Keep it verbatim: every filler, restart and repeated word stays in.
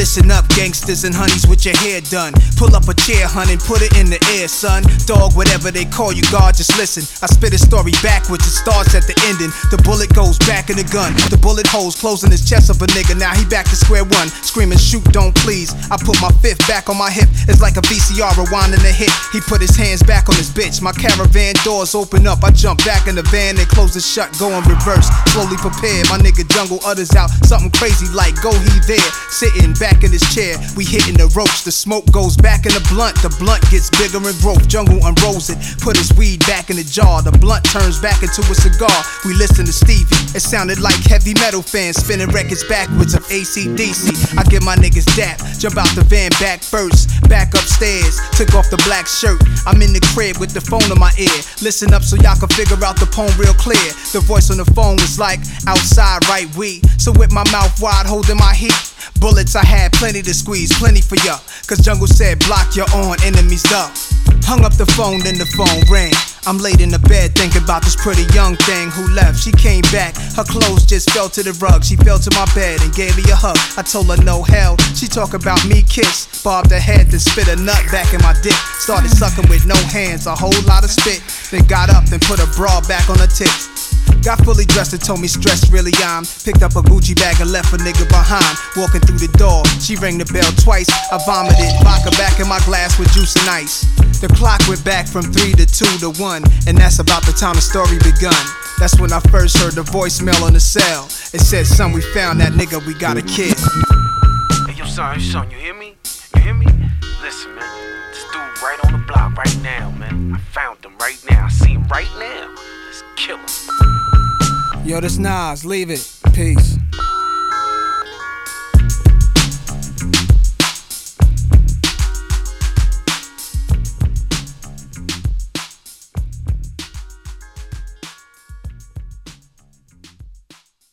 listen up, gangsters and honeys with your hair done. Pull up a chair, hun, and put it in the air, son. Dog, whatever they call you, God, just listen. I spit a story backwards, it starts at the ending. The bullet goes back in the gun. The bullet holes closing his chest of a nigga. Now he back to square one, screaming, shoot, don't please. I put my fifth back on my hip. It's like a V C R rewinding a hit. He put his hands back on his bitch. My caravan doors open up. I jump back in the van and close it shut. Go in reverse, slowly prepared. My nigga Jungle utters out something crazy like, go he there. Sitting back in his chair, we hitting the ropes. The smoke goes back in the blunt. The blunt gets bigger in growth. Jungle unrolls it, put his weed back in the jar. The blunt turns back into a cigar. We listen to Stevie. It sounded like heavy metal fans spinning records backwards of A C D C. I get my niggas dap, jump out the van back first. Back upstairs, took off the black shirt. I'm in the crib with the phone in my ear. Listen up so y'all can figure out the poem real clear. The voice on the phone was like, outside, right, we. So with my mouth wide, holding my heat. Bullets I had plenty to squeeze, plenty for ya. Cause Jungle said block your own enemies up. Hung up the phone, then the phone rang. I'm laid in the bed thinking about this pretty young thing who left. She came back, her clothes just fell to the rug. She fell to my bed and gave me a hug. I told her no hell. She talk about me kiss, bobbed her head, then spit a nut back in my dick. Started sucking with no hands, a whole lot of spit. Then got up, then put a bra back on her tits. Got fully dressed and told me stressed really I'm. Picked up a Gucci bag and left a nigga behind. Walking through the door, she rang the bell twice. I vomited vodka back in my glass with juice and ice. The clock went back from three to two to one, and that's about the time the story begun. That's when I first heard the voicemail on the cell. It said, son, we found that nigga, we got a kid. Hey yo son, son, you hear me? You hear me? Listen man, this dude right on the block right now, man. I found him right now, I see him right now. Let's kill him. Yo, this Nas, leave it. Peace.